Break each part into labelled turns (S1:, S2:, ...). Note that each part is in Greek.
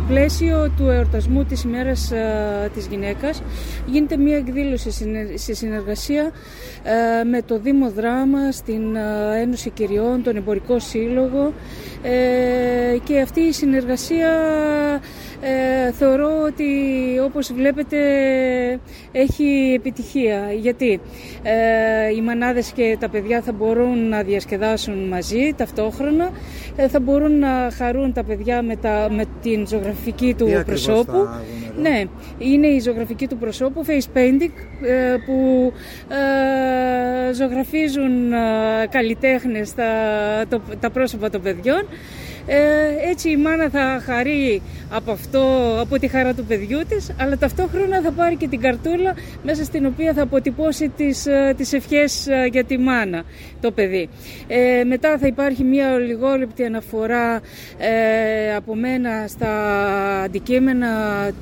S1: πλαίσιο του εορτασμού της ημέρας της γυναίκας γίνεται μια εκδήλωση σε συνεργασία με το Δήμο Δράμα, την Ένωση Κυριών, τον Εμπορικό Σύλλογο, και αυτή η συνεργασία θεωρώ ότι, όπως βλέπετε, έχει επιτυχία, γιατί οι μανάδες και τα παιδιά θα μπορούν να διασκεδάσουν μαζί ταυτόχρονα, θα μπορούν να χαρούν τα παιδιά με την ζωγραφική του προσώπου. Ναι, είναι η ζωγραφική του προσώπου, face painting, που ζωγραφίζουν καλλιτέχνες τα πρόσωπα των παιδιών. Έτσι η μάνα θα χαρεί από τη χαρά του παιδιού της, αλλά ταυτόχρονα θα πάρει και την καρτούλα μέσα στην οποία θα αποτυπώσει τις ευχές για τη μάνα, το παιδί. Μετά θα υπάρχει μια ολιγόλεπτη αναφορά από μένα στα αντικείμενα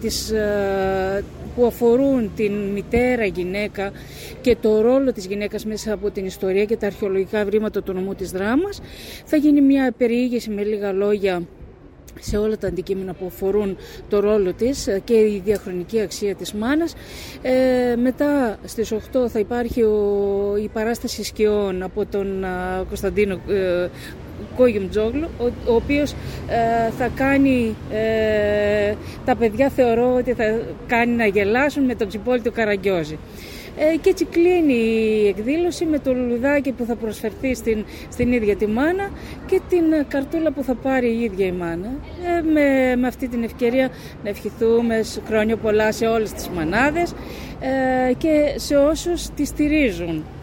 S1: που αφορούν την μητέρα γυναίκα και το ρόλο της γυναίκας μέσα από την ιστορία και τα αρχαιολογικά βρήματα του νομού της Δράμας. Θα γίνει μια περιήγηση με λίγα λόγια σε όλα τα αντικείμενα που αφορούν το ρόλο της και η διαχρονική αξία της μάνας. Μετά στις 8 θα υπάρχει η παράσταση σκιών από τον Κωνσταντίνο Κόγιουμτζόγλου, ο οποίος θα κάνει τα παιδιά, θεωρώ ότι θα κάνει να γελάσουν με τον Τσιπόλη του Καραγκιόζη. Και έτσι κλείνει η εκδήλωση με το λουλουδάκι που θα προσφερθεί στην ίδια τη μάνα και την καρτούλα που θα πάρει η ίδια η μάνα. Με αυτή την ευκαιρία να ευχηθούμε χρόνια πολλά σε όλες τις μανάδες και σε όσους τη στηρίζουν.